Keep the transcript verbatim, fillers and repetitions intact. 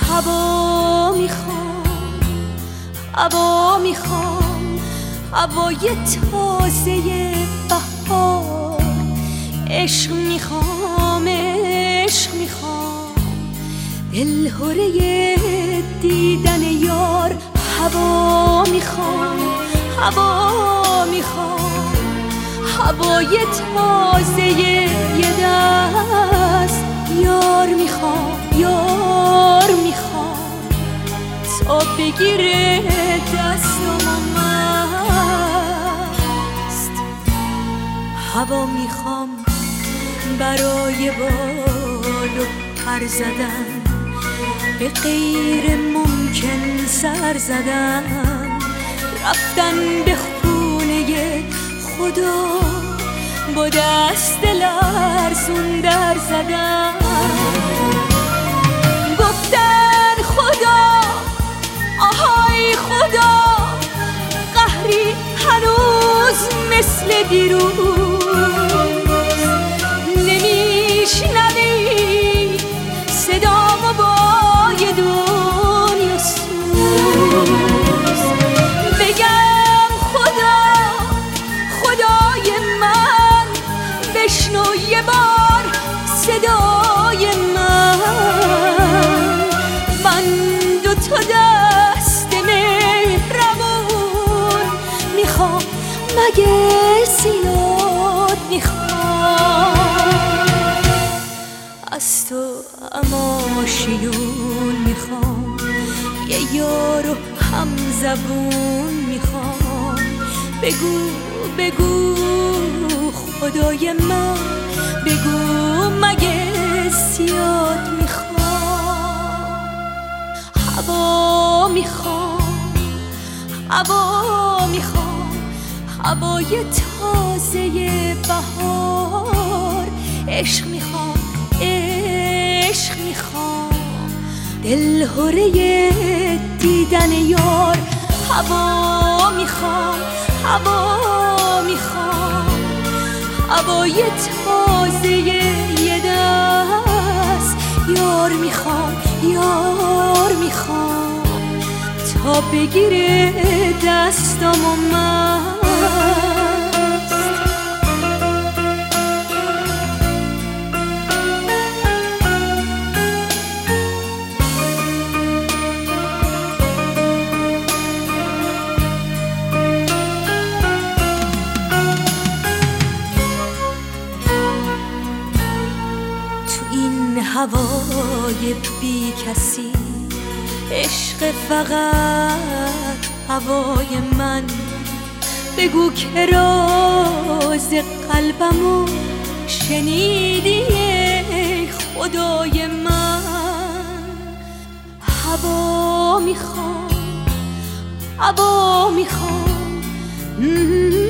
هوا میخوام، هوا میخوام، هوای تازه بهار. عشق میخوام، عشق میخوام، دلهره دیدن یار. هوا میخوام، هوا میخوام، هوای تازه یه دست. یار میخوام، یار میخوام، تا بگیره دستم مست. هوا میخوام برای بال و پر زدن، به غیر ممکن سر زدن، رفتن به خونه خدا، با دست لرزون در زدن. گفتن خدا، آهای خدا، قهری هنوز مثل دیروز. نمیشنوی صدامو با یه دنیا سوز. بگم خدا، خدای من، بشنو یه بار صدای من. من دو تا دست مهربون میخوام، مگه سینات میخوام. از تو اماشیون میخوام، یه یارو هم زبون میخوام. بگو بگو خدای من، بگو مگه زیاد میخوام. هوا میخوام، هوا میخوام، هوای تازه بهار. عشق میخوام، عشق میخوام، دلهره دیدن یار. هوا میخوام، هوا میخوام، هوای تازه یه دست. یار میخوام، یار میخوام، تا بگیره دستم و مست. هوای بی کسی، عشق فقط هوای من. بگو که راز قلبمو شنیدی ای خدای من. هوا میخوام، هوا میخوام،